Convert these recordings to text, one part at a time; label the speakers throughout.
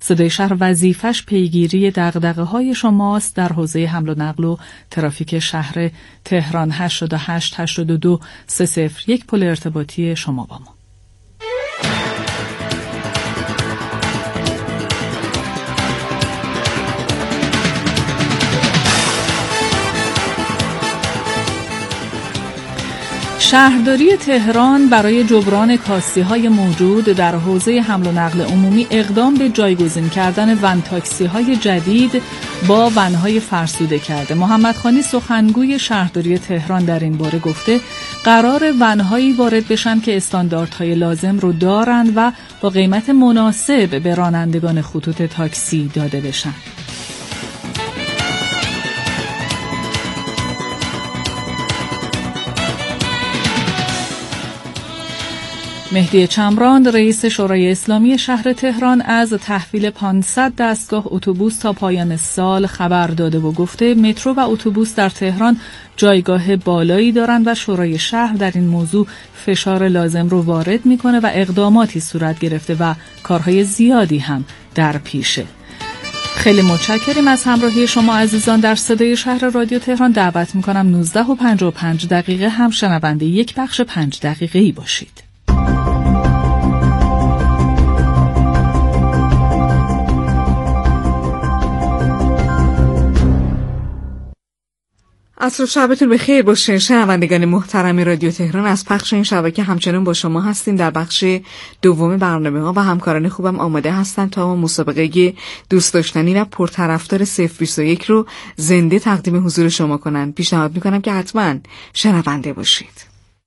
Speaker 1: صدای شهر وظیفش پیگیری دغدغه‌های شماست در حوزه حمل و نقل و ترافیک شهر تهران. 88 82 301 پل ارتباطی شما با ما. شهرداری تهران برای جبران کاستی‌های موجود در حوزه حمل و نقل عمومی اقدام به جایگزین کردن ون تاکسی‌های جدید با ون‌های فرسوده کرده. محمد خانی سخنگوی شهرداری تهران در این باره گفته قرار ون‌هایی وارد بشن که استانداردهای لازم رو دارند و با قیمت مناسب به رانندگان خطوط تاکسی داده بشن. مهدی چمران رئیس شورای اسلامی شهر تهران از تحویل 500 دستگاه اتوبوس تا پایان سال خبر داده و گفته مترو و اتوبوس در تهران جایگاه بالایی دارند و شورای شهر در این موضوع فشار لازم رو وارد میکنه و اقداماتی صورت گرفته و کارهای زیادی هم در پیشه. خیلی متشکریم از همراهی شما عزیزان. در صدای شهر رادیو تهران دعوت میکنم 19:55 هم شنونده یک بخش 5 دقیقه‌ای باشید.
Speaker 2: عصر شبتون بخیر باشه شنوندگان محترم رادیو تهران. از پخش این شبکه همچنان با شما هستیم. در بخش دوم برنامه‌ها و همکاران خوبم آماده هستن تا مسابقه دوست داشتنی و پرطرفدار 021 رو زنده تقدیم حضور شما کنن. پیشنهاد میکنم که حتما شنونده باشید.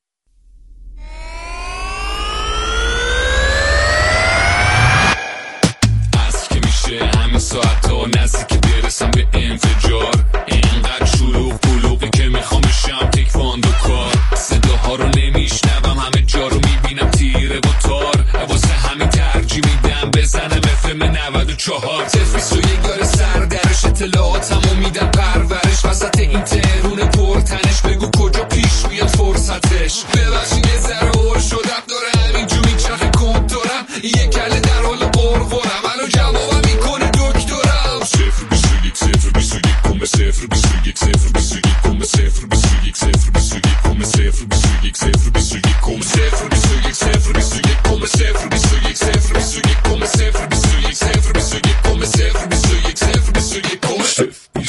Speaker 3: از که میشه همین ساعت ها نزدیک برسم به انفجار، اینقدر شلوغ بلوغی که میخوام بشم تکواندو کار. صداها رو نمیشنوم، همه جا رو میبینم تیره و تار، واسه همین ترجیح میدم بزنم FM 94. تفیس و یگار سردرش اطلاعاتمو میدم پرورش، وسط این تهرون پرتنش بگو کجا پیش بیاد فرصتش. ببخشید یه ذره هور شدم، داره همینجور میچرخه کنتورم، یه کله در حال قرقرم، منو جوابم میکنه دکترم. 021 021 کمه 021 021 کمه 021 021 کمه 021 021 کمه 021 021 کمه 021 021 کمه 021 021 کمه 021 021 کمه.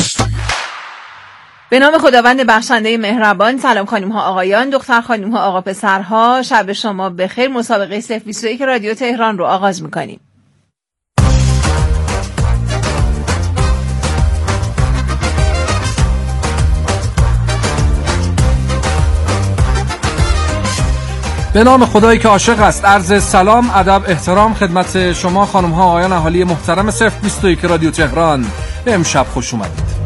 Speaker 4: به نام خداوند بخشنده مهربان. سلام خانم ها آقایان، دختر خانم ها آقا پسرها، شب شما بخیر. مسابقه 021 رادیو تهران رو آغاز میکنیم.
Speaker 5: به نام خدایی که عاشق است. عرض سلام، ادب، احترام خدمت شما خانم ها آقایان اهالی محترم 021 رادیو تهران. به امشب خوش اومدید.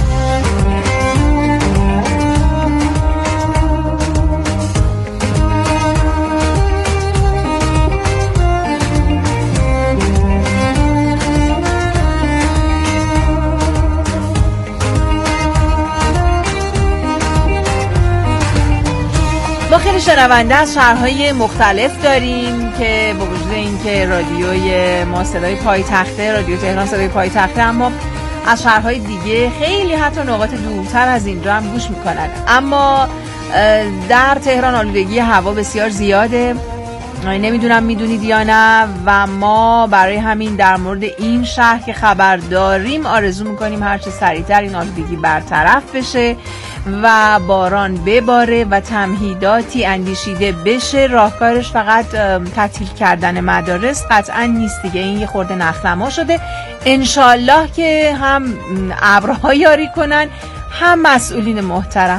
Speaker 4: ما خیلی شنونده از شهرهای مختلف داریم که با وجود اینکه رادیوی ما صدای پایتخته، رادیو تهران صدای پایتخته، اما از شهرهای دیگه خیلی حتی نقاط دورتر از اینجا هم گوش میکنن. اما در تهران آلودگی هوا بسیار زیاده، نمیدونم میدونید یا نه، و ما برای همین در مورد این شهر که خبر داریم آرزو میکنیم هرچه سریعتر این آلودگی برطرف بشه و باران بباره و تمهیداتی اندیشیده بشه. راهکارش فقط تعطیل کردن مدارس قطعا نیست دیگه، این یه خورده نخنما شده. انشالله که هم ابرها یاری کنن هم مسئولین محترم.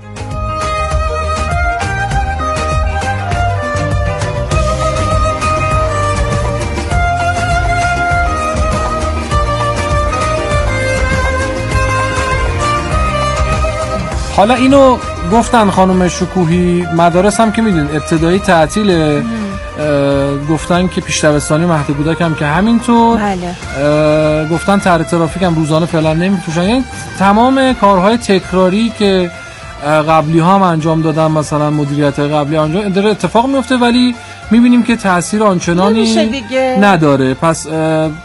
Speaker 5: حالا اینو گفتن خانم شکوهی، مدارس هم که میدونید ابتدایی تعطیله، گفتن که پیش دبستانی مهد کودک هم که همینطور.
Speaker 4: بله.
Speaker 5: گفتن طرح ترافیک هم روزانه فعلا نمیپوشن. یعنی تمام کارهای تکراری که قبلی ها هم انجام دادن، مثلا مدیریت قبلی انجام داره اتفاق میفته، ولی میبینیم که تاثیر آنچنانی نداره. پس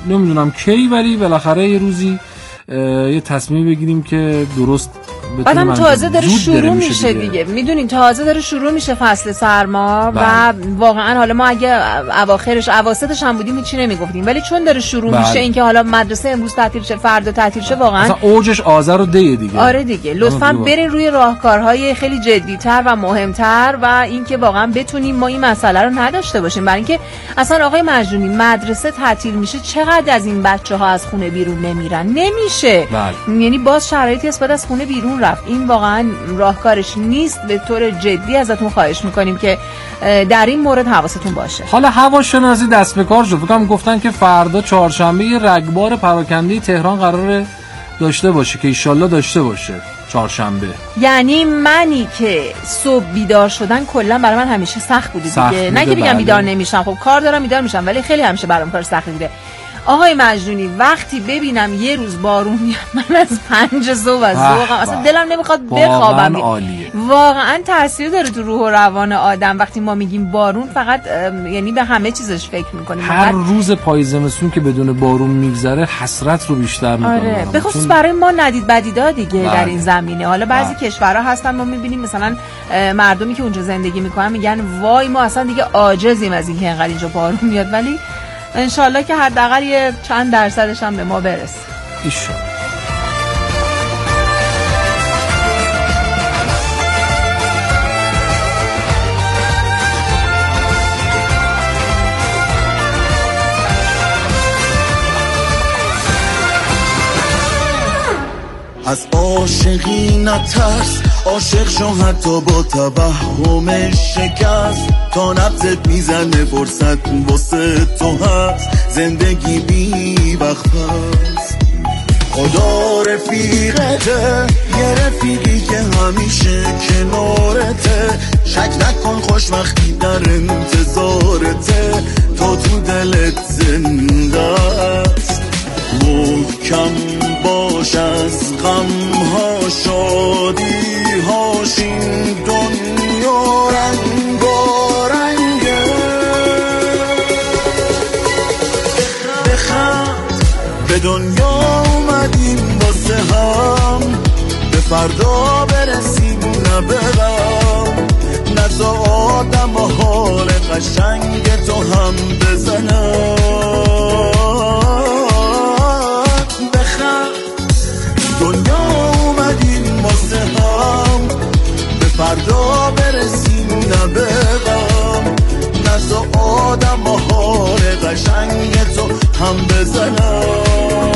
Speaker 5: نمیدونم کی، ولی بالاخره یه روزی یه تصمیم بگیریم که درست
Speaker 4: بعدم تازه داره شروع میشه دیگه. میدونین تازه داره شروع میشه فصل سرما و واقعا حالا ما اگه اواخرش اواسطش هم بودیم هیچی نمیگفتیم، ولی چون داره شروع میشه، اینکه حالا مدرسه امروز تعطیل شه فردا تعطیل شه، واقعا
Speaker 5: اصلا اوجش آذر و دی دیگه.
Speaker 4: آره دیگه. لطفاً برین روی راهکارهای خیلی جدی‌تر و مهمتر و اینکه واقعا بتونیم ما این مسئله رو نداشته باشیم. برای اینکه اصلا آقای مجنونی مدرسه تعطیل میشه، چقدر از این بچه‌ها از خونه بیرون نمیرن؟ نمیشه. یعنی باز شرایطی است بعد از خونه بیرون رفت. این واقعا راهکارش نیست. به طور جدی ازتون خواهش میکنیم که در این مورد حواستون باشه.
Speaker 5: حالا هواشناسی دست به کار شد. فکرم گفتن که فردا چهارشنبه رگبار پراکنده تهران قراره داشته باشه که ایشالله داشته باشه چهارشنبه.
Speaker 4: یعنی منی که صبح بیدار شدن کلا برای من همیشه سخت بوده دیگه. نه که بگم بیدار نمیشم، خب کار دارم بیدار میشم، ولی خیلی همیشه برام کار سخت بوده. آقای مجنونی وقتی ببینم یه روز بارون میاد، من از 5 صبح از ذوقم اصلا دلم نمیخواد بخوابم. واقعا تاثیر داره تو روح و روان آدم. وقتی ما میگیم بارون فقط یعنی به همه چیزش فکر میکنیم.
Speaker 5: هر روز پای زمستون که بدون بارون میگذره حسرت رو بیشتر میکنه.
Speaker 4: آره به خصوص برای ما ندید بدیدا دیگه در این زمینه. حالا بعضی کشورها هستن ما میبینیم مثلا مردمی که اونجا زندگی میکنن میگن وای ما اصلا دیگه عاجزیم از اینکه اینقدر اینجا بارون میاد، ولی انشالله که حداقل یه چند درصدش هم به ما برسه.
Speaker 5: ایشالله.
Speaker 6: از عاشقی نترس، عاشق شو حتی با توهم شکست، تا نبضت میزنه فرصت واسه تو هست، زندگی بی وقت هست. خدا رفیقته، یه رفیقی که همیشه کنارته، شک نکن خوشبختی در انتظارته، تو دلت زنده است. محکم باش از غمها شادی هاش، این دنیا رنگارنگه. بخند به دنیا اومدیم واسه هم، به فردا برسیم نه به غم، نزا آدم و حال قشنگ تو هم بزنم. دنیا اومدیم واسه هم، به فردا برسیم نه به غم، نزا آدم و حال قشنگ تو هم بزنم.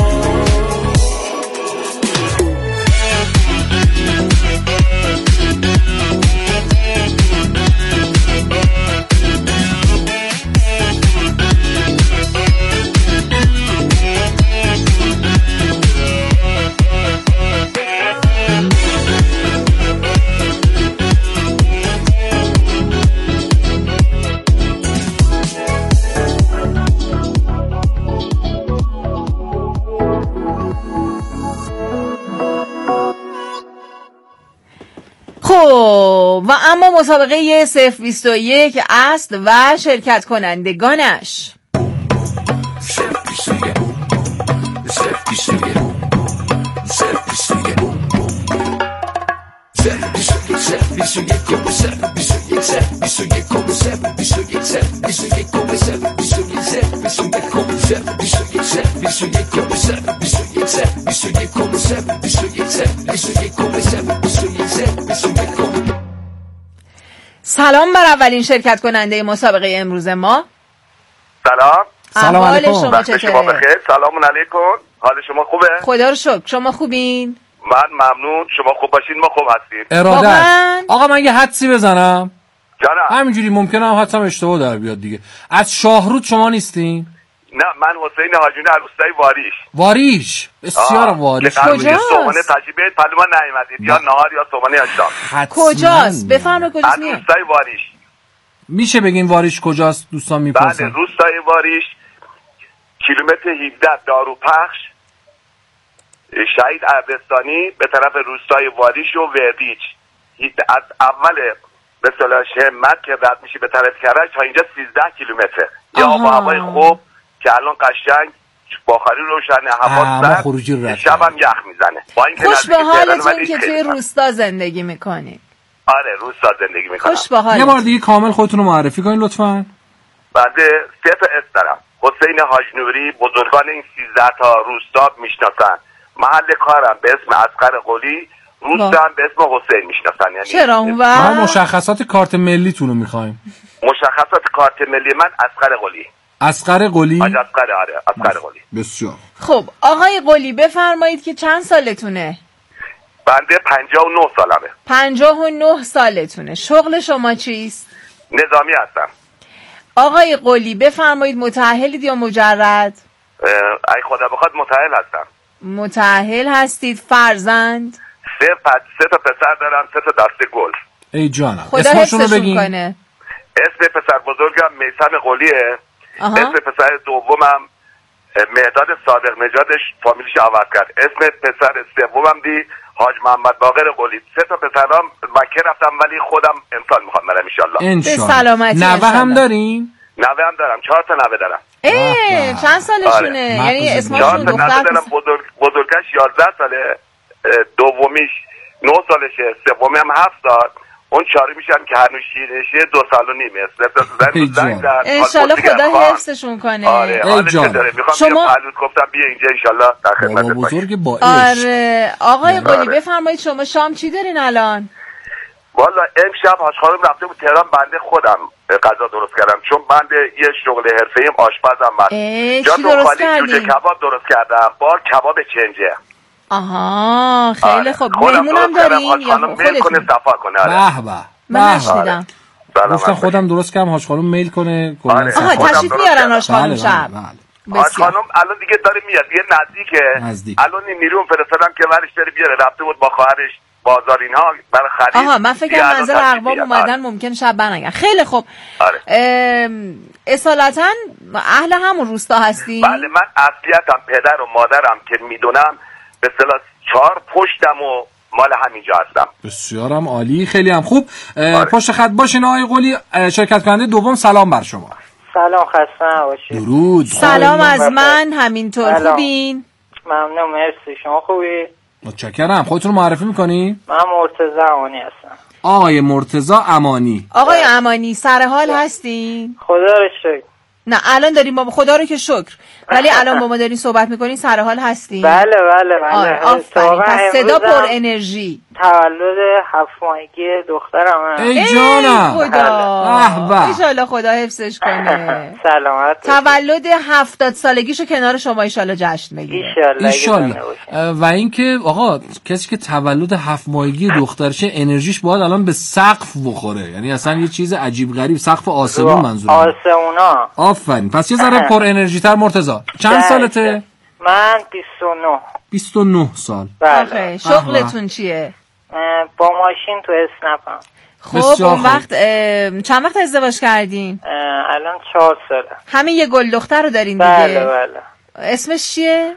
Speaker 4: و اما مسابقه 021 است و شرکت کنندگانش سلام بر اولین شرکت کننده مسابقه امروز ما.
Speaker 7: سلام
Speaker 5: علیکم.
Speaker 4: شما چطوره؟
Speaker 7: شما بخیر. سلام علیکم. حال شما خوبه؟
Speaker 4: خدا رو شکر. شما خوبین؟
Speaker 7: من ممنون. شما خوب باشین، ما خوب هستیم.
Speaker 5: ارادت. آقا من یه حدسی بزنم.
Speaker 7: جانم.
Speaker 5: همینجوری ممکنه هم حدسم اشتباه در بیاد دیگه. از شاهرود شما نیستین؟
Speaker 7: نه، من حسین هاجونی از روستای
Speaker 5: واریش. بسیار واریش.
Speaker 4: کجاست؟
Speaker 7: صومانه تجربه پلوان نیومدید یا نهار یا صومانه یا شام؟
Speaker 4: کجاست؟ بفرمایید کجاست؟
Speaker 7: از روستای واریش.
Speaker 5: میشه بگین واریش کجاست؟ دوستان میپرسن.
Speaker 7: بله، روستای واریش، کیلومتر 17 داروپخش، شهید اردستانی به طرف روستای واریش و وردیچ. از اول به اصطلاح همت که رد میشی به طرف کرج تا اینجا 13 کیلومتر. یا آب و هوای خوب که الان قشنگ بخاری روشنه، هوا سرد،
Speaker 5: خروجی رد
Speaker 7: شبم یخ میزنه.
Speaker 4: خوش به حالتون که توی روستا زندگی میکنید.
Speaker 7: آره روستا زندگی میکنم.
Speaker 4: خوش به حالتون.
Speaker 5: یه بار دیگه کامل خودتون رو معرفی کنین لطفاً.
Speaker 7: بنده 3 تا اسم دارم. حسین حاج نوری، بزرگان این 13 تا روستا میشناسن. محل کارم به اسم اصغر قلی، روستا هم به اسم حسین میشناسن. یعنی
Speaker 4: چرا اون
Speaker 5: ما مشخصات کارت ملیتون رو میخوایم.
Speaker 7: مشخصات کارت ملی من اصغر قلی.
Speaker 5: اصغر قلی؟
Speaker 7: آره اصغر قلی.
Speaker 5: بسیار.
Speaker 4: خب آقای قلی بفرمایید که چند سالتونه؟
Speaker 7: بنده 59 سالمه.
Speaker 4: 59 سالتونه. شغل شما چیست؟
Speaker 7: نظامی هستم.
Speaker 4: آقای قلی بفرمایید متأهلید یا مجرد؟
Speaker 7: ای خدا بخواد متأهل هستم.
Speaker 4: متأهل هستید. فرزند؟
Speaker 7: 3 تا پسر دارم، 3 تا دسته گل.
Speaker 5: ای جانم.
Speaker 4: خدا
Speaker 5: اسمشون رو
Speaker 4: حفظشون
Speaker 5: بگین.
Speaker 4: کنه.
Speaker 7: اسم پسر بزرگم میثم قلیه. اسم پسر دومم مهداد صادق نژادش فامیلش عوض کرد. اسم پسر سومم حاج محمد باقر قلی. 3 تا پسرام مکه رفتم ولی خودم امسال میخوام برم ان شاء الله.
Speaker 4: به سلامتی.
Speaker 5: نوه هم دارین؟
Speaker 7: نوه هم دارم. 4 تا نوه دارم.
Speaker 4: چند سالشونه؟ یعنی اسمشون دختر
Speaker 7: دارم. بزرگش 11 ساله، دومیش 9 سالشه، سومی هم 7 سال. اون 4 میشم که هنوز شیرینشه 2 سال و نیم.
Speaker 4: انشالله خدا حفظشون کنه.
Speaker 7: آره میخوام شما پهلوت گفتم بیا اینجا انشالله در خدمتت
Speaker 5: بزرگ با عشق.
Speaker 4: آره آقای قلی بفرمایید شما شام چی دارین الان؟
Speaker 7: والا امشب حاج خانم رفته بود تهران، بنده خودم غذا درست کردم چون بنده یه شغل حرفه‌ایم آشپزم من.
Speaker 4: چی درست کردین؟
Speaker 7: جوجه کباب درست کردم با کباب چنجه.
Speaker 4: آها خیلی خوب. مهمونم دارین یا
Speaker 7: خودتون؟ کنه صفا کنه.
Speaker 5: به به.
Speaker 4: من نشنیدم.
Speaker 5: گفتم خودم درست کردم حاج خانم میل کنه.
Speaker 4: آها تشریف میارن حاج خانم شب.
Speaker 7: حاج خانم الان دیگه داره میاد. یه نزدیکه. الان نیروم فرستادم که ورش بره بیاره. رفته بود با خواهرش بازار اینها برای خرید.
Speaker 4: آها من فکر کنم منظر اقوام اومدن ممکن شب برنگردن. خیلی خوب. اصالتا اهل همون روستا هستی؟
Speaker 7: بله من اصلیتم پدر و مادرم که میدونم به اصطلاح 4 پشتم و مال همینجا هستم.
Speaker 5: بسیارم عالی. خیلی هم خوب. پشت خط باشین آقای قلی. شرکت کننده دوم سلام بر شما.
Speaker 8: سلام خسته نباشید.
Speaker 5: درود.
Speaker 4: سلام از من همینطور. خوبین؟
Speaker 8: ممنون مرسی. شما خوبی؟
Speaker 5: متشکرم. خودتون رو معرفی میکنی؟
Speaker 8: من مرتضی امانی هستم.
Speaker 5: آقای مرتضی امانی.
Speaker 4: آقای امانی سر حال هستین؟
Speaker 8: خدا رو شکر.
Speaker 4: نه الان داریم با خدا رو که شکر، ولی الان با ما دارین صحبت میکنین سر حال هستین؟
Speaker 8: بله.
Speaker 4: آفرین. پس صدا پر انرژی.
Speaker 8: تولد 7 ماهگی دخترم.
Speaker 5: ای جانم.
Speaker 4: خدا. ایشالله خدا حفظش کنه.
Speaker 8: سلامت.
Speaker 4: تولد 70 سالگیشو کنار شما ایشالله جشن بگیره.
Speaker 5: ایشالله. و اینکه آقا کسی که تولد 7 ماهگی دخترشه انرژیش باید الان به سقف بخوره. یعنی اصلا یه چیز عجیب غریب. سقف آسمون منظورم.
Speaker 8: آسمونا.
Speaker 5: آفرین. پس یه ذره پر انرژی تر مرتضی. چند سالته؟
Speaker 8: من 29.
Speaker 5: 29 سال.
Speaker 4: بله. شغلتون چیه؟
Speaker 8: با ماشین تو اسنپم.
Speaker 4: خب اون وقت چند وقت ازدواج کردین؟
Speaker 8: الان 4 ساله.
Speaker 4: همین یه گل دختر رو دارین دیگه؟
Speaker 8: بله.
Speaker 4: اسمش چیه؟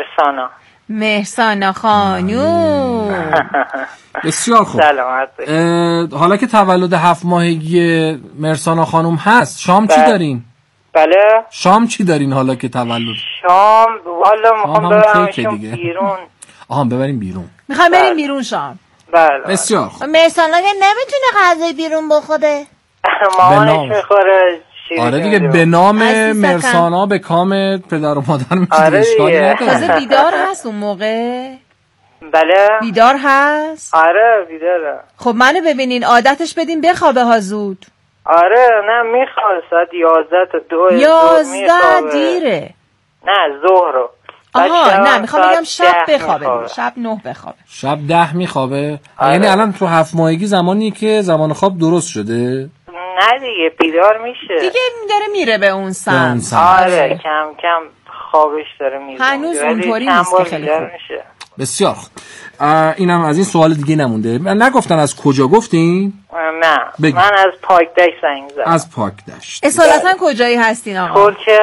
Speaker 8: مرسانا
Speaker 4: خانوم.
Speaker 5: بسیار خوب.
Speaker 8: سلامت.
Speaker 5: حالا که تولد 7 ماهگی مرسانا خانوم هست شام چی دارین؟
Speaker 8: بله.
Speaker 5: شام چی دارین حالا که تولد؟
Speaker 8: شام والا میخوام ببرمشون بیرون.
Speaker 5: ببریم بیرون.
Speaker 4: میخوام بریم بیرون شام.
Speaker 8: بله.
Speaker 5: بسیار خوب.
Speaker 4: مرسانا که نمیتونه غذای بیرون بخوره.
Speaker 8: مامانش میخوره.
Speaker 5: آره دیگه به نام مرسانا به کام پدر و مادر میشه.
Speaker 8: اشکالی
Speaker 4: نداره. تازه بیدار هست اون موقع؟
Speaker 8: بله.
Speaker 4: بیدار هست؟
Speaker 8: آره بیداره.
Speaker 4: خب منو ببینین عادتش بدین بخوابه ها زود.
Speaker 8: آره نه میخواد ساعت 11 تا 2
Speaker 4: 11 دیره.
Speaker 8: نه ظهر رو.
Speaker 4: آها نه میخوام بگم شب بخوابه. شب 9 بخوابه.
Speaker 5: شب 10 میخوابه. یعنی الان تو 7 ماهگی زمانی که زمان خواب درست شده؟
Speaker 8: نه دیگه بیدار میشه.
Speaker 4: دیگه داره میره به اون سمت.
Speaker 8: آره کم کم خوابش داره میره.
Speaker 4: هنوز اونطوری نیست که خیلی خوب.
Speaker 5: بسیار خوب. اینم از این سوال دیگه نمونده. نگفتن از کجا گفتین؟
Speaker 8: نه بگی. من از پاکدشت زنگ زدم.
Speaker 5: از پاکدشت.
Speaker 4: اصالتا کجایی هستین آقا؟
Speaker 8: ترکیه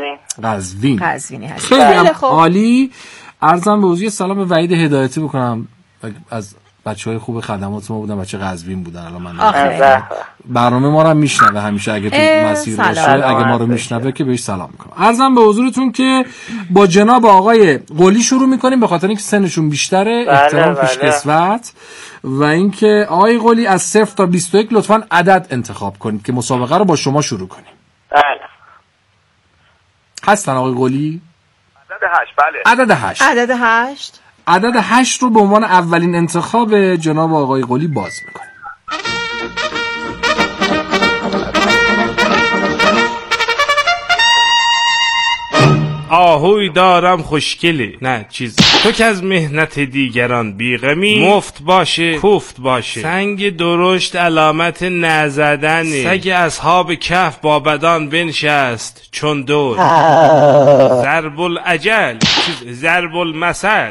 Speaker 4: قزوین
Speaker 5: خیلی عالی. عرضم به حضور سلام وحید هدایتی بکنم از بچهای خوب خدمات ما بودن، بچه قزوین بودن. الان من برنامه ما رو میشنوه همیشه، اگه تو مسیر باشه اگه ما رو میشنوه که بهش سلام میکنم. عرضم به حضورتون که با جناب آقای قلی شروع میکنیم به خاطر اینکه سنشون بیشتره، احترام پیشکسوت، و اینکه آقای قلی از 0 تا 21 لطفاً عدد انتخاب کنید که مسابقه رو با شما شروع کنیم.
Speaker 8: بله.
Speaker 5: هستن آقای قلی؟
Speaker 7: عدد 8. بله.
Speaker 5: عدد 8.
Speaker 4: عدد 8.
Speaker 5: عدد 8 رو به عنوان اولین انتخاب جناب آقای قلی باز میکنیم.
Speaker 9: آهوی دارم خوشگلی، نه چیز تو که از مهنت دیگران بیغمی، مفت باشه کوفت باشه، سنگ درشت علامت نزدنی، سگ اصحاب کهف با بدان بنشست چون دور، ضرب العجل ضرب المثل.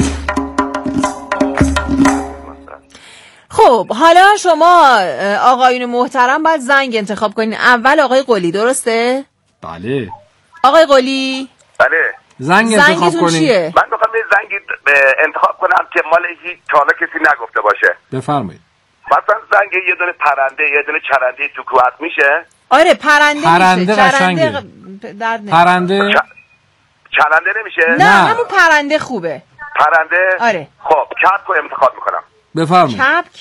Speaker 4: خب حالا شما آقایون محترم باید زنگ انتخاب کنین. اول آقای قلی، درسته؟
Speaker 5: بله.
Speaker 4: آقای قلی
Speaker 7: بله.
Speaker 5: زنگ انتخاب کنین.
Speaker 4: چیه؟
Speaker 7: من میخوام یه زنگی انتخاب کنم که مال هیچ حالا کسی نگفته باشه.
Speaker 5: بفرمایید.
Speaker 7: مثلا زنگ یه دونه پرنده، یه دونه چرنده تو کوهت میشه؟
Speaker 4: آره پرنده
Speaker 5: قشنگه. پرنده
Speaker 7: چرنده نمیشه؟
Speaker 4: نه همون پرنده خوبه.
Speaker 7: پرنده؟
Speaker 4: آره.
Speaker 7: خب کپک رو انتخاب میکنم.
Speaker 5: بفرمایید.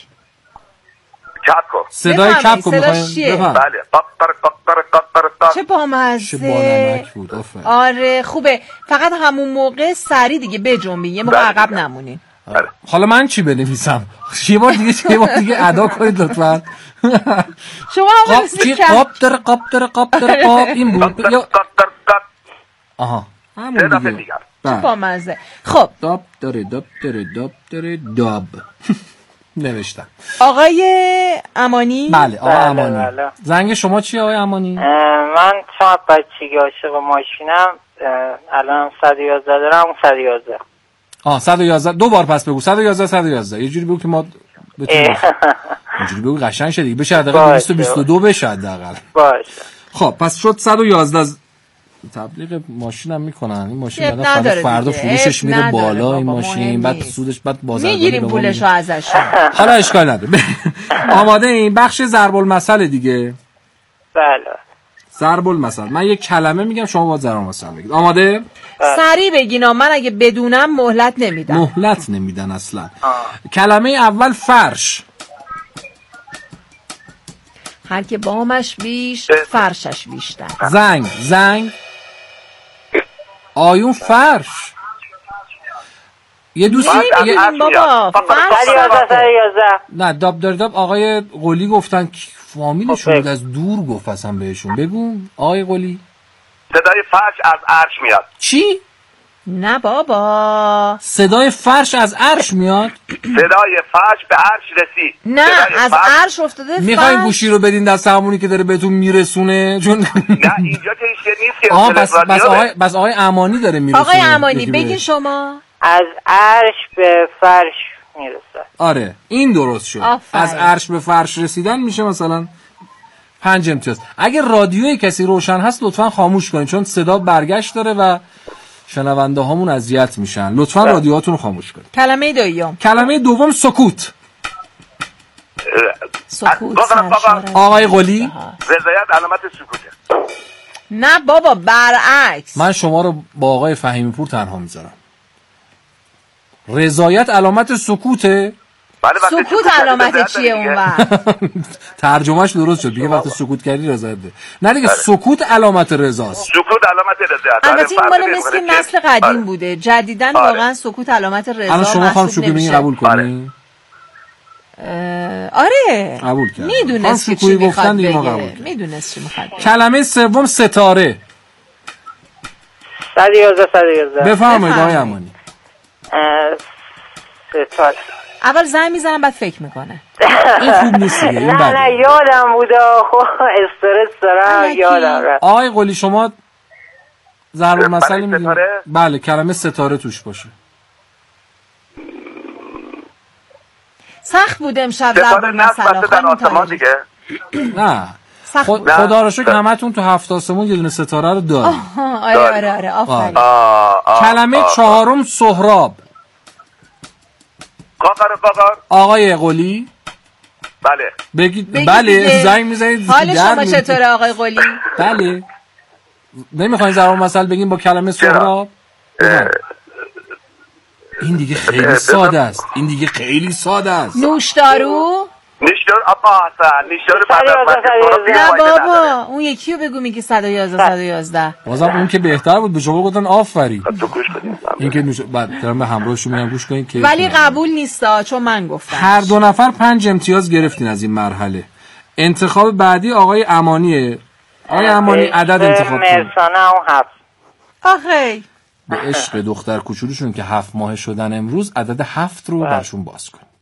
Speaker 7: کپک رو.
Speaker 5: صدای کپک رو میخوایم.
Speaker 7: بله.
Speaker 4: چه بامزه
Speaker 5: بود.
Speaker 4: آره خوبه، فقط همون موقع سری دیگه بجنبین، یه موقع عقب نمونین.
Speaker 5: حالا من چی بنویسم؟ یه بار دیگه ادا کنید لطفاً.
Speaker 4: شما هم مثل
Speaker 5: قاب این بود. آها همون دیگه.
Speaker 4: چه بامزه. خب
Speaker 5: داب داره داب نوشتم.
Speaker 4: آقای امانی؟
Speaker 5: بله آقای امانی. زنگ شما چیه آقای امانی؟
Speaker 8: من چون بچگی عاشق ماشینم، الان 111 دارم. 111.
Speaker 5: 111 دو بار پس بگو. 111 یه جوری بگو که ما بتونیم. اینجوری بگو قشنگ شه دیگه، بشه حداقل 222 بشه حداقل.
Speaker 8: باشه.
Speaker 5: خب پس شد 111. تبلیغ ماشینم میکنن. این ماشین بعد فردا فروشش میره بالا، این ماشین بعد سودش بعد بازارداری
Speaker 4: میگیریم پولشو ازش.
Speaker 5: حالا اشکال نداره. آماده این بخش ضرب المثل دیگه.
Speaker 8: بله.
Speaker 5: ضرب المثل. من یک کلمه میگم شما باید ضرب المثل بگید. آماده؟
Speaker 4: سریع بگین، من اگه بدونم مهلت نمیدم.
Speaker 5: مهلت نمیدن اصلا. کلمه اول فرش.
Speaker 4: هر که بامش بیش فرشش بیشتر.
Speaker 5: زنگ آیون فرش. یه دوست
Speaker 4: بابا
Speaker 5: نه داب آقای قلی گفتن فامیلشون از دور گفت اصلا بهشون. بگو آقای قلی.
Speaker 7: صدای فرش از عرش میاد.
Speaker 5: چی؟
Speaker 4: نه بابا
Speaker 5: صدای فرش از عرش میاد.
Speaker 7: صدای فرش به عرش رسید.
Speaker 4: نه از عرش افتاده.
Speaker 5: میخواین گوشی رو بدین دست همونی که داره بهتون میرسونه؟ چون
Speaker 7: نه اینجا که هیچ نیست.
Speaker 5: بس آقای امانی داره میرسونه.
Speaker 4: آقای امانی بگین شما.
Speaker 8: از عرش به فرش میرسه.
Speaker 5: آره این درست شد. از عرش به فرش رسیدن میشه مثلا 5 امتیاز. اگه رادیوی کسی روشن هست لطفا خاموش کنید، چون صدا برگشت داره و شنونده هامون اذیت میشن. لطفا رادیوهاتون رو خاموش کنید.
Speaker 4: کلمه دوم.
Speaker 5: کلمه دوم سکوت. آقای قلی.
Speaker 7: رضایت علامت سکوته.
Speaker 4: نه بابا برعکس.
Speaker 5: من شما رو با آقای فهیمی پور تنها میذارم. رضایت علامت سکوته.
Speaker 4: سکوت علامت چیه اون وقت؟
Speaker 5: ترجمهش درست شد دیگه. وقتی سکوت کردی رضایت ده. نه دیگه سکوت علامت رضاست.
Speaker 7: سکوت علامت رضایت.
Speaker 4: البته این مال مثل نسل قدیم بوده. جدیدن واقعا سکوت علامت رضا.
Speaker 5: الان شما خانم شکویی قبول کنی؟
Speaker 4: آره
Speaker 5: قبول کردم.
Speaker 4: میدونست که چی میخواد بگه. میدونست چی میخواد.
Speaker 5: کلمه سوم ستاره.
Speaker 8: 111.
Speaker 5: بفرمایید آقای امانی.
Speaker 8: ستاره.
Speaker 4: اول زنگ میزنم بعد فکر میکنه.
Speaker 5: این خوب نیست دیگه.
Speaker 8: نه یادم بود. خب استرس دارم یادم رفت.
Speaker 5: آقای قلی شما ضرب المثل میگید؟ بله کلمه ستاره توش باشه.
Speaker 4: سخت بود امشب ضرب المثل
Speaker 7: در آسمان دیگه.
Speaker 5: نه خدا رو شکر همتون تو 7 آسمون یه دونه ستاره رو دارید.
Speaker 4: آره آفرین.
Speaker 5: کلمه چهارم سهراب.
Speaker 7: قاقر
Speaker 5: آقای قلی.
Speaker 7: بله
Speaker 5: بگید بله. زنگ میزنید.
Speaker 4: حال شما چطوره آقای قلی؟
Speaker 5: بله. نمیخواین ضرب المثل بگیم با کلمه سهراب؟ این دیگه خیلی ساده است.
Speaker 4: نوشدارو
Speaker 7: اما حسن نیشدار
Speaker 4: نه بابا اون یکی رو بگو میگه 111
Speaker 5: بازم اون که بهتر بود. به شما گفتن آفرین. این که بعد دارم به همراهشون میگم گوش کنین که
Speaker 4: ولی قبول نیستا چون من گفتم.
Speaker 5: هر دو نفر 5 امتیاز گرفتین از این مرحله. انتخاب بعدی آقای امانیه. آقای امانی عدد انتخاب کنید.
Speaker 8: مرسانه و 7.
Speaker 4: آخه
Speaker 5: به عشق دختر کوچولوشون که 7 ماه شدن امروز عدد 7 رو برشون باز کنید.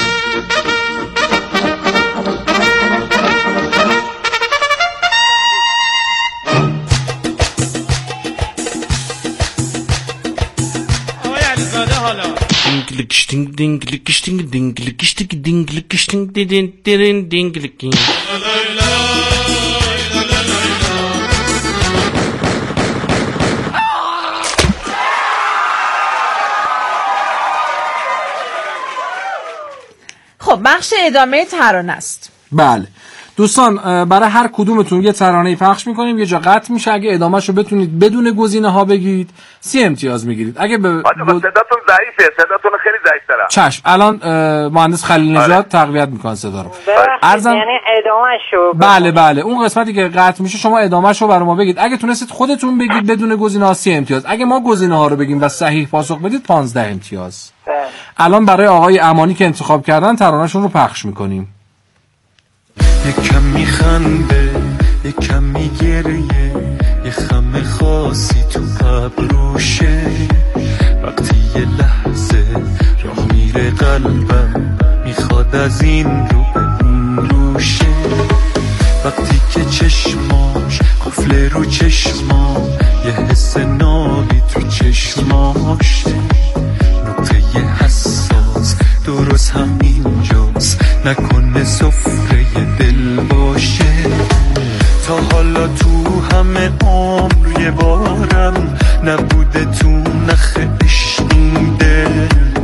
Speaker 4: خب بخش ادامه ترانه است.
Speaker 5: بله دوستان برای هر کدومتون یه ترانه‌ای پخش می‌کنیم، یه جا قطع میشه. اگه ادامه‌شو بتونید بدون گزینه‌ها بگید 30 امتیاز میگیرید. اگه
Speaker 7: صداتون ضعیفه، صداتون خیلی ضعیف‌تره.
Speaker 5: چشم الان مهندس خلیل نژاد تقویت میکنه صدا رو.
Speaker 8: یعنی ادامه‌شو.
Speaker 5: بله اون قسمتی که قطع میشه شما ادامه‌شو برای ما بگید. اگه تونستید خودتون بگید بدون گزینه‌ها 30 امتیاز. اگه ما گزینه‌ها رو بگیم و صحیح پاسخ بدید 15 امتیاز. الان برای آقای امانی که انتخاب کردن ترانه‌شون رو پخش میکنیم.
Speaker 6: یکم میخنده یکم میگریه یه خم خاصی تو ابروشه وقتی یه لحظه راه میره قلبم میخواد از این رو به اون روشه وقتی که چشماش قفله رو چشمام یه حس نابی تو چشماشه نقطه حساس درست همینجاست نکنه سفره دل باشه تا حالا تو همه عمر یه بارم نبوده تو نخ عشقین دل.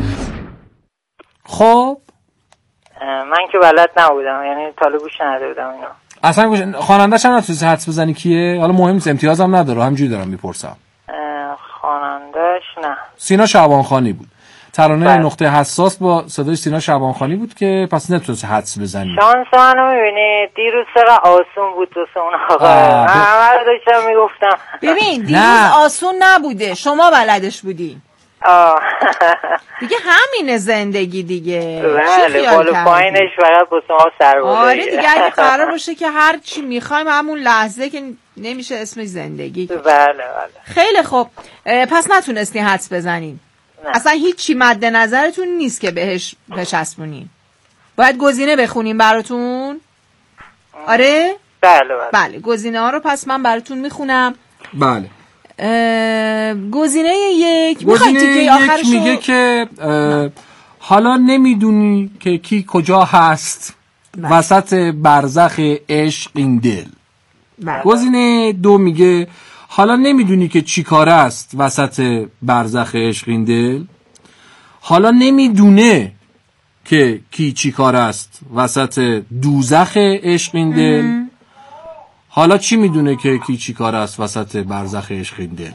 Speaker 5: خب
Speaker 8: من که بلد نبودم یعنی تالا گوش نده بودم اینا
Speaker 5: اصلا گوش خواننده‌ش هم نتونستی حدس بزنی کیه؟ حالا مهم نیست امتیازم نداره همینجوری دارم میپرسم.
Speaker 8: خواننده‌اش نه
Speaker 5: سینا شعبانخانی بود. ترانه نقطه حساس با صدای سینا شعبانخانی بود که پس نتونستی حدس بزنی.
Speaker 8: شانس منو میبینی دیروز چقدر آسون بود دوست اون آقا. همه داشتم میگفتم.
Speaker 4: ببین دیروز آسون نبوده شما بلدش بودی. دیگه همینه زندگی دیگه.
Speaker 8: بله بالا پایینش فقط با شما سربازه.
Speaker 4: آره دیگه اگه قرار باشه که هر چی میخوایم همون لحظه که نمیشه اسمش زندگی.
Speaker 8: بله
Speaker 4: خیلی خوب پس نتونستی حدس بزنین. اصلا هیچی مد نظرتون نیست که بهش بچسبونین. باید گزینه بخونیم براتون. آره؟
Speaker 8: بله
Speaker 4: گزینه ها رو پس من براتون میخونم.
Speaker 5: بله
Speaker 4: گزینه یک
Speaker 5: میگه که حالا نمیدونی که کی کجا هست وسط برزخ عشق این دل. گزینه 2 میگه حالا نمیدونی که چی کار است وسط برزخ عشق این دل. حالا نمیدونه که کی چی کار است وسط دوزخ عشق این دل. حالا چی میدونه که کی چی کار است وسط برزخ عشق این دل؟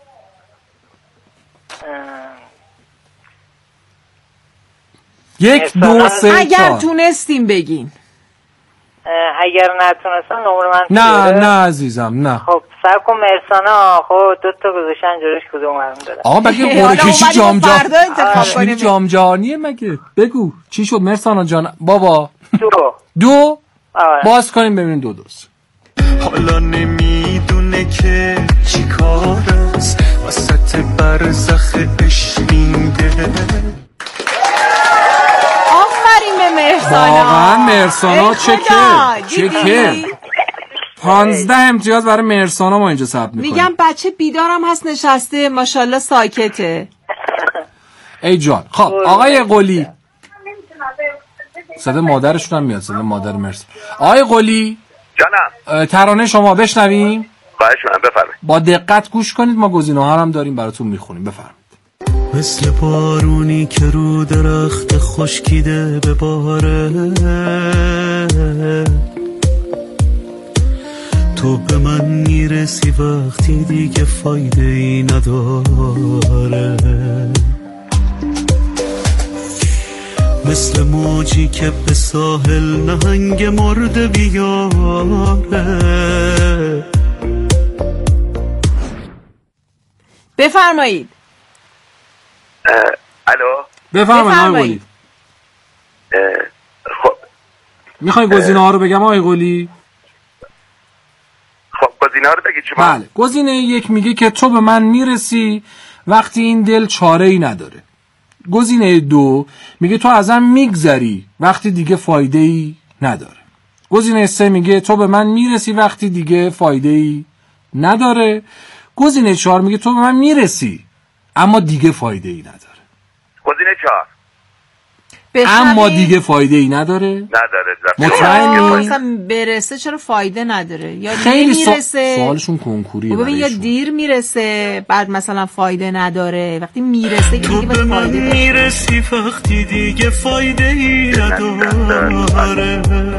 Speaker 5: 1 2 3
Speaker 4: اگر تونستیم بگین.
Speaker 8: اگر نتونستم نمره من
Speaker 5: نه عزیزم نه.
Speaker 8: خب سر کن مرسانا خب 2 تا گذاشتن جلوش کدوم برم دادن.
Speaker 5: آقا مگه قرعه جام جهانیه مگه؟ بگو چی شد مرسانا جان بابا؟ 2 باز کنیم ببینیم 2
Speaker 6: حالا نمیدونه که چی کار است وسط برزخ عشقین دل.
Speaker 4: آفرین به مرسانا.
Speaker 5: واقعا مرسانا چکه 15 امتیاز برای مرسانا ما اینجا ثبت می‌کنیم.
Speaker 4: میگم بچه بیدارم هست نشسته ماشاءالله ساکته.
Speaker 5: ای جان خب آقای قلی صدا مادرشون هم میاد صدا مادر مرسانا. آقای قلی
Speaker 7: جانم
Speaker 5: ترانه شما بشنویم.
Speaker 7: خواهش می‌کنم بفرمایید.
Speaker 5: با دقت گوش کنید ما گزینه‌ها هم داریم براتون میخونیم بفرمایید.
Speaker 6: مثل بارونی که رو درخت خشکیده بباره، تو به من میرسی وقتی دیگه فایده ای نداره، مثل موجی که به ساحل نهنگ مرده بیاره.
Speaker 4: بفرمایید.
Speaker 7: الو
Speaker 5: بفرمایید.
Speaker 7: خب
Speaker 5: میخوای گزینه ها رو بگم آقای قلی؟
Speaker 7: خب گزینه ها رو بگید شما.
Speaker 5: بله. گزینه 1 میگه که تو به من میرسی وقتی این دل چاره ای نداره. گزینه 2 میگه تو ازم میگذری وقتی دیگه فایده ای نداره. گزینه 3 میگه تو به من میرسی وقتی دیگه فایده ای نداره. گزینه 4 میگه تو به من میرسی اما دیگه فایده ای نداره.
Speaker 7: گزینه 4
Speaker 5: اما دیگه فایده ای نداره.
Speaker 7: مطمئنی؟
Speaker 4: مثلا برسه چرا فایده نداره؟ یا
Speaker 5: خیلی میرسه. سوالشون کنکوریه.
Speaker 4: ببین یا دیر میرسه بعد مثلا فایده نداره، وقتی میرسه که دیگه فایده داره.
Speaker 6: میرسی وقتی دیگه فایده ای نداره.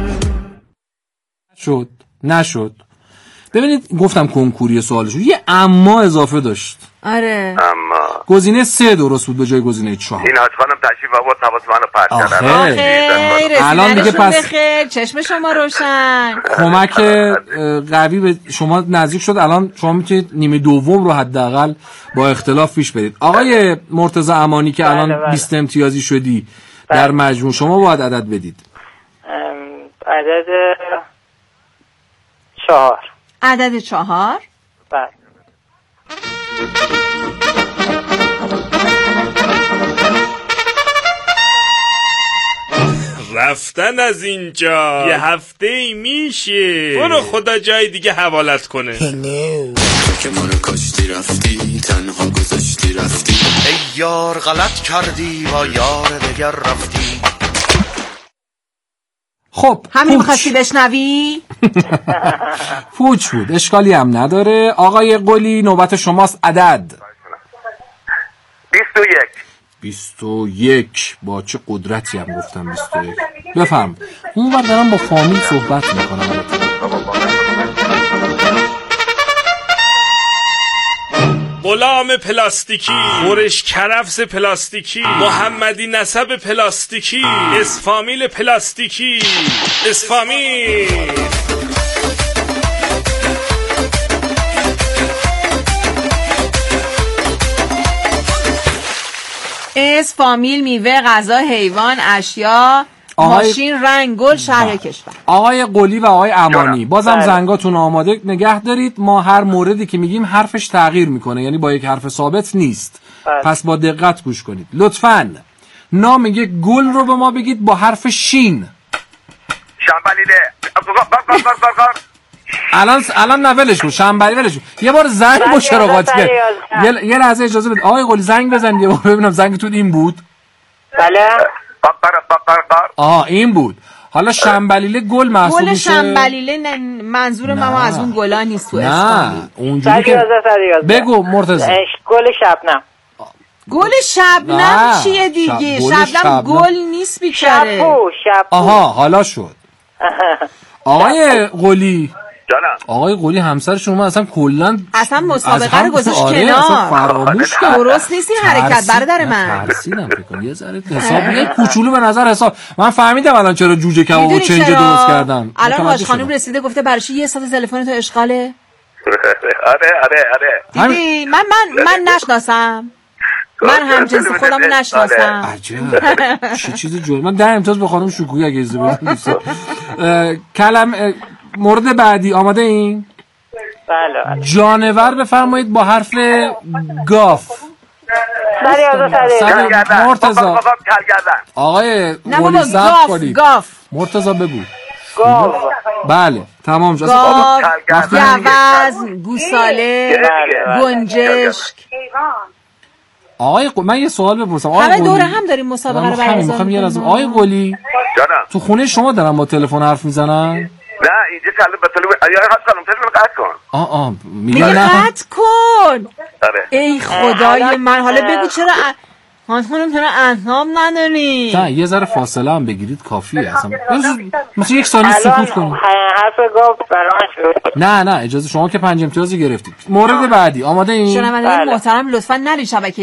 Speaker 5: نشد. ببینید گفتم کنکوری سوالشون یه اما اضافه داشت.
Speaker 4: آره.
Speaker 7: اما
Speaker 5: گزینه 3 درست بود به جای گزینه 4.
Speaker 7: این حاج خانم تشریف آورد حواس منو پرت کردن.
Speaker 5: الان دیگه پس
Speaker 4: بخیر، چشم شما روشن.
Speaker 5: کمک قوی به شما نزدیک شد. الان شما میتونید نیمه دوم رو حداقل با اختلاف پیش برید. آقای مرتضی امانی که الان 20 امتیازی شدی در مجموع شما باید عدد بدید.
Speaker 8: عدد 4.
Speaker 4: عدد 4.
Speaker 8: بله.
Speaker 9: رفتن از اینجا یه هفته ای میشه، برو خدا جای دیگه حوالت کنه.
Speaker 10: که منو کشتی رفتی تنها گذاشتی رفتی، ای یار غلط کردی با یار دیگر رفتی.
Speaker 4: خب همین می‌خواستی بشنوی؟
Speaker 5: پوچ بود، اشکالی هم نداره. آقای قلی نوبت شماست. عدد 21. با چه قدرتی هم گفتم 21. بفهم اون وقت دارم با فامیل صحبت میکنم.
Speaker 9: غلام پلاستیکی، خورش کرفس پلاستیکی، محمدی نسب پلاستیکی، اسفامیل پلاستیکی، اسفامیل.
Speaker 4: اسفامیل میوه، غذا، حیوان، اشیا، ماشین، رنگ، گل، شهر کشور.
Speaker 5: آقای قلی و آقای امانی بازم زنگاتون آماده نگه دارید. ما هر موردی که میگیم حرفش تغییر میکنه، یعنی با یک حرف ثابت نیست. پس با دقت گوش کنید لطفاً. نام یک گل رو به ما بگید با حرف شین.
Speaker 7: شنبلیله.
Speaker 5: الان نولش کن، شنبلی ولش کن. یه بار زنگ مشراقات کرد. یه لحظه اجازه بده آقای قلی، زنگ بزن یه بار ببینم زنگتون این بود.
Speaker 8: بله.
Speaker 5: این بود. حالا شنبلیله گل محسوب میشه.
Speaker 4: گل شنبلیله منظور ما از اون گلا نیست تو اسفامیل.
Speaker 5: اونجوری که بگو مرتضی.
Speaker 8: گل شبنم.
Speaker 4: گل شبنم چیه دیگه؟ شبنم گل نیست بیچاره.
Speaker 5: آها حالا شد. آقای قلی، آقای قلی همسر شما اصلا کلن
Speaker 4: مسابقه رو گذاشت کنار.
Speaker 5: فراموش کرد.
Speaker 4: درست نیست این حرکت برادر من.
Speaker 5: ترسیدم فکر کنم یه ذره حساب یه کوچولو به نظر حساب. من فهمیدم الان چرا جوجه کباب و چنج درست کردن.
Speaker 4: الان حاج خانم رسیده گفته برای یه ساعت تلفن تو اشغاله.
Speaker 7: آره.
Speaker 4: دیدی من نشناسم. من همجنس خودم نشناسم.
Speaker 5: عجب. چه چیزی جوری. من 10 امتیاز به خانم شکویی اگه اجازه بدید. کلم مورد بعدی آماده این؟
Speaker 8: بله.
Speaker 5: جانور بفرمایید با حرف گاف. مرتضی آقای قلی صبر کنید. مرتضی بگو.
Speaker 8: گاو.
Speaker 5: بله تمام شد.
Speaker 4: گاو، گوز، گوساله، گنجشک.
Speaker 5: آقای من یه سوال بپرسم.
Speaker 4: همه دوره هم داریم مسابقه رو برگزار می‌کنیم.
Speaker 5: آقای قلی تو خونه شما دارن با تلفن حرف میزنن؟
Speaker 7: نه اینجا کلم به تلفن یا قطع کنم تلفن قطع کن.
Speaker 4: میگه قطع کن. ای خدای من. حالا بگو چرا خانم چرا اعصاب نداری؟
Speaker 5: نه یه ذره فاصله هم بگیرید کافیه اصلا. مثلا یک ثانیه سکوت کنید.
Speaker 8: حرف گفت برام
Speaker 5: نه اجازه، شما که 5 امتیازی گرفتید. مورد بعدی آماده این؟
Speaker 4: شنوندگان محترم لطفاً نری شبکه